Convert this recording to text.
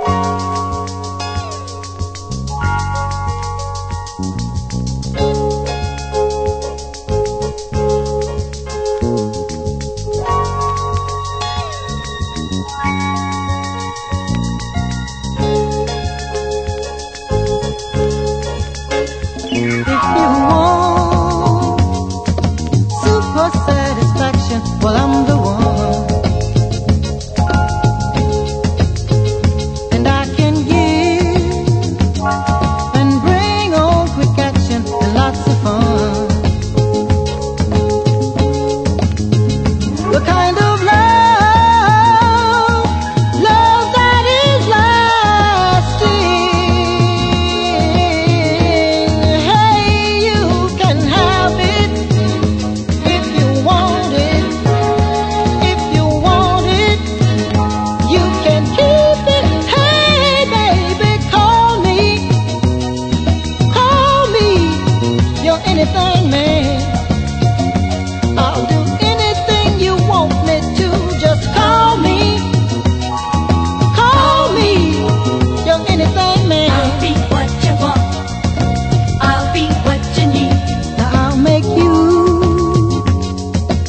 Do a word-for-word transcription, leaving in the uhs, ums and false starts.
Well, I'm the one, and I can give and bring on quick action and lots of fun. The kind of love, love that is lasting. Hey, you can have it if you want it. Anything, man.